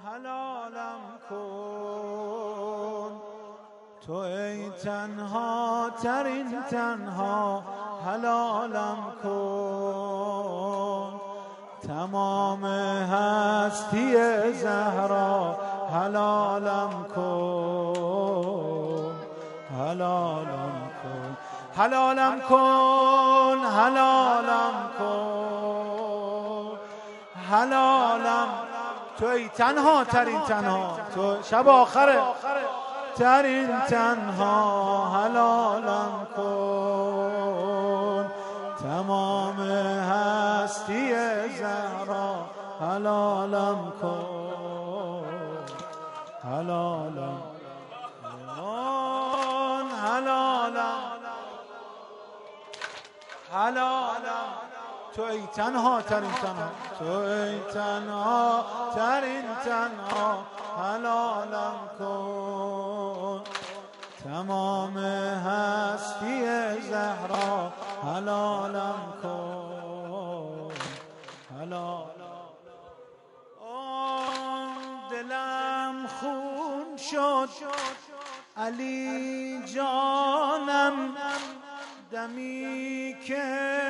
حلالم کن، تو ای تنها ترین تنها حلالم کن، تمام هستی زهرا حلالم کن، حلالم کن، حلالم کن، حلالم کن، حلالم، تو ای تنها ترین تنها، تو شب آخره ترین تنها حلالم کن، تمام هستی زهرا حلالم کن، حلالم کن، حلالم، حلالم، تو ای تنها ترین تنها، تو ای تنها ترین تنها حلالم کن، تمام هستی زهرا حلالم کن، حلالم. دلم خون شد علی جانم، دمی که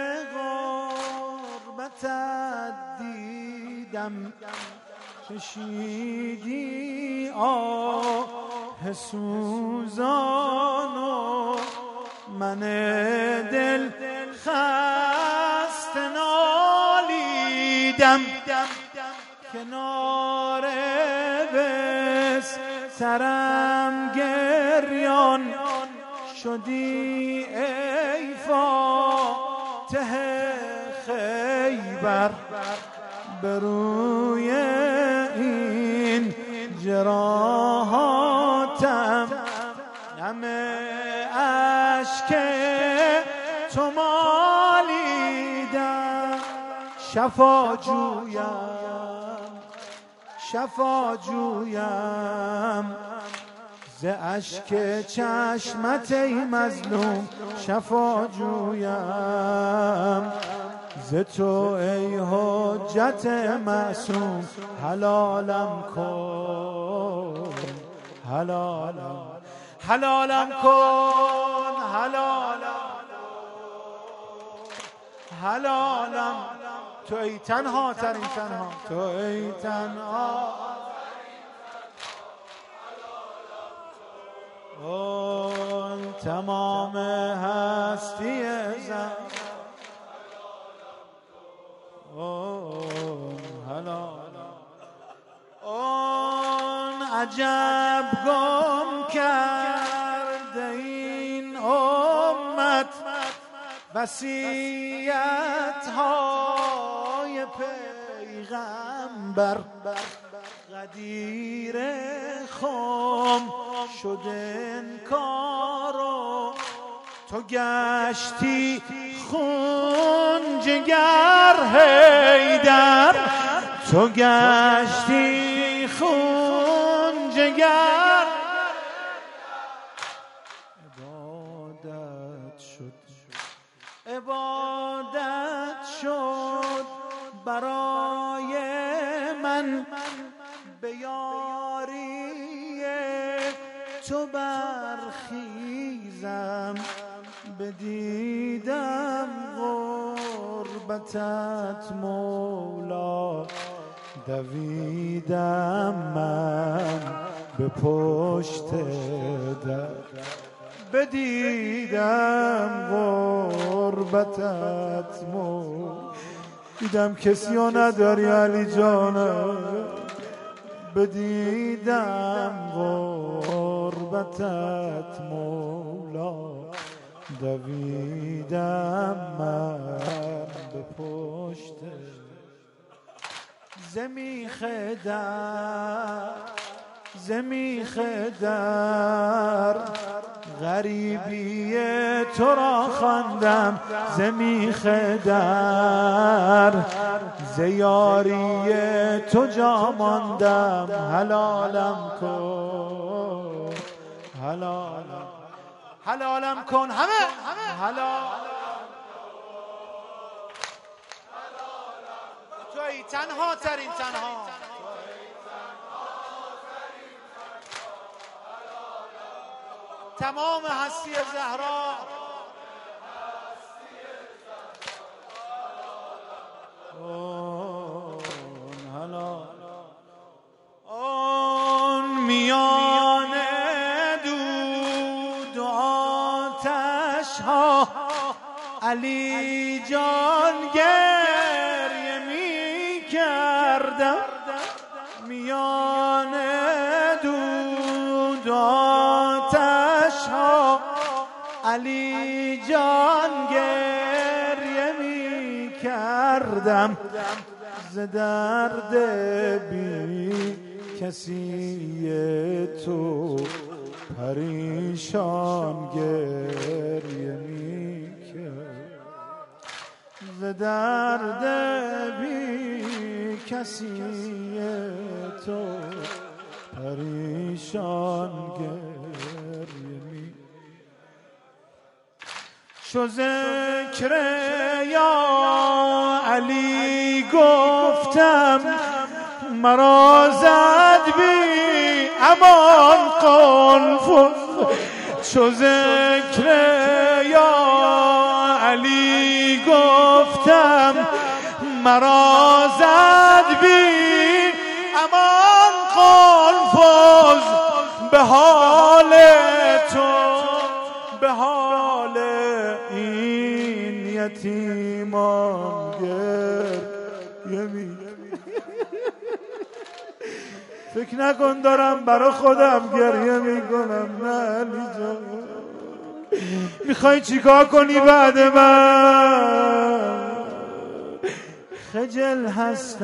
غربتت دیدم، کشیدی آه سوزان و من دل خسته نالیدم، کنار بسترم گریان شدی ای فاتح خیبر، به روی این جراحاتم نم اشک تو مالیدم، شفا جویم، شفا جویم ز اشک چشمت ای مظلوم، شفا جویم ز تو ای حجت معصوم، حلالم کن، حلالم، حلالم کن، حلالم، حلالم، تو ای تنها ترین تنها، تو ای تنها اون تمام هستی زن، اون حلالم، اون عجب گم کرده این امت، وصیت های پیغمبر، غدیر خم شد انکارو، تو گشتی خون جگر حیدر، تو گشتی خون جگر، عبادت شد، عبادت شد برای من، به یاری تو برخیزم، بدیدم غربتت مولا، دویدم من به پشت در، بدیدم غربتت مولا، دیدم کسی رو نداری علی جانم، بدیدم غربتت مولا، دویدم من به پشت زمیخ در، زمیخ در، غریبی تو را خواندم زمیخ در، زیاری تو جا ماندم، حلالم کن، حلالم، حلالم کن، همه حلال، تو ای تنها ترین تنها، تمام هستی زهرا اون میان دود و آتش ها علی جان گریه می کردم میان دود و آتش ها علی جان گریه می کردم ز درد بی کسی تو پریشان گریه می کرد ز درد بی کسی تو پریشان گریه می چو ذکر یا علی گفتم مرا زد بی امان قنفذ چو ذکر یا علی گفتم مرا زد بی امان قنفذ به حال تو به حال این یتیمان گریه می فکر نکن دارم برای خودم گریه میکنم نه علی جان میخوای چیکار کنی بعد من خجل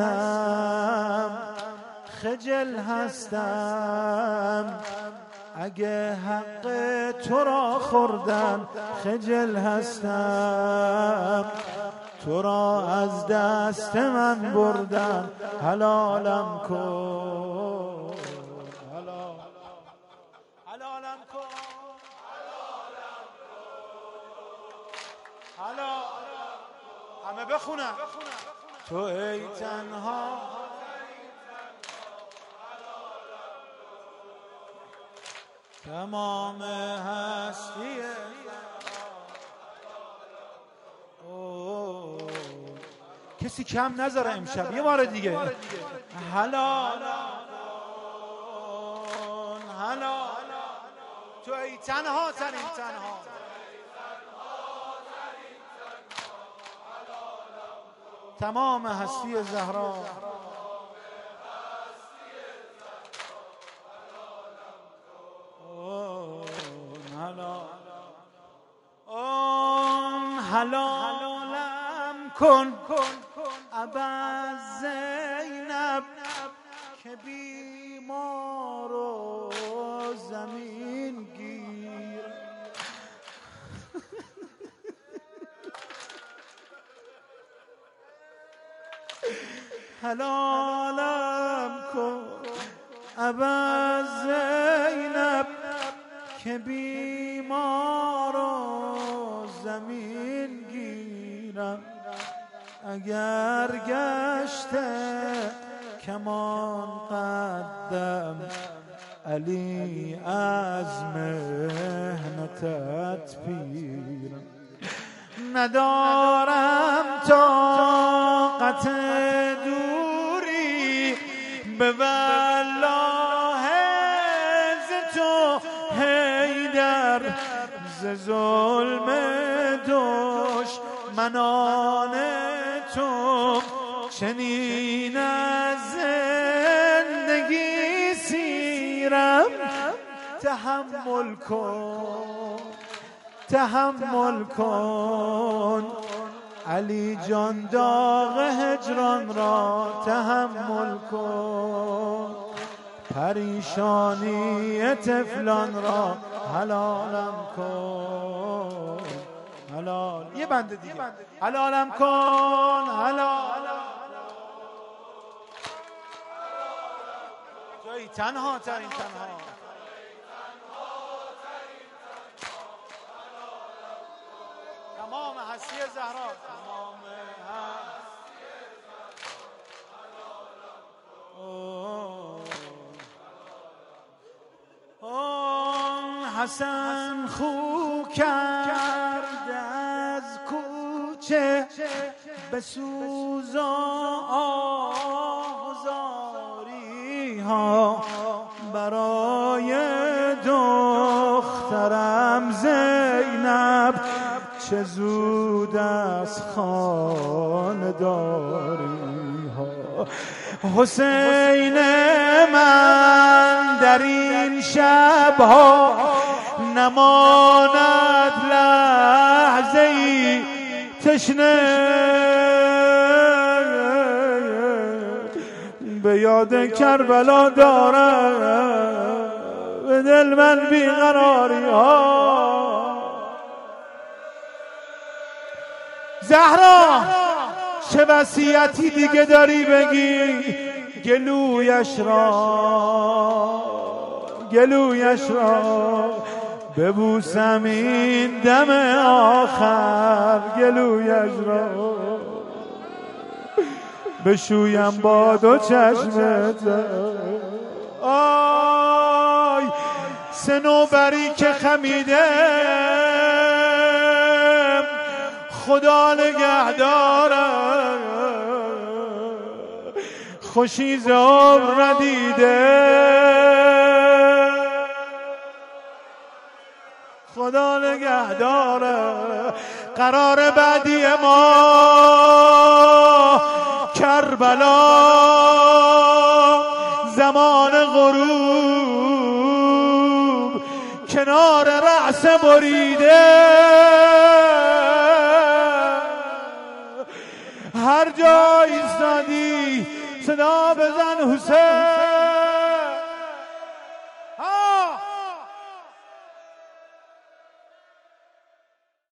هستم اگه حق تو را خوردن خجل هستم تو را از دست من بردن حلالم کن حلالم کن همه بخونن تو ای تنها تمام هستی کسی کم نذاره امشب یه بار دیگه حلال تو ای تنها ترین تنها تمام هستی زهرا حلالم کن ابا زینب که بیمار و زمین گیر حلالم کن ابا زینب که بیمار و زمین گیرم اگر گشته کمان قدم علی از مهنتت پیرم ندارم طاقت دوری به والله ز تو حیدر ز ظلم دشمنان تو چنین از زندگی سیرم تحمل کن علی جان داغ هجران را تحمل کن پریشانی طفلان را حلالم کن حلال یه بنده دیگه حلالم کن حلال جایی تنها ترین تنها تمام هستی زهرا تمام حسن خو کرد از کوچه به سوز و آزاری ها، برای دخترم زینب چه زود از خانداری ها. حسین من در این شبها نماند لحظه ای تشنه، به یاد کربلا دارم به دل من بیقراری ها. زهرا چه وصیتی دیگه داری بگی؟ گلویش را ببوسم این دم آخر، گلویش را بشویم با دو چشمت. آی صنوبری که خمیدم خدا نگهدارم، خوشی ز عمر ندیده خدا نگهداره. قرار بعدی ما کربلا، زمان غروب کنار رأس بریده، هر جا ایستادی صدا بزن حسین.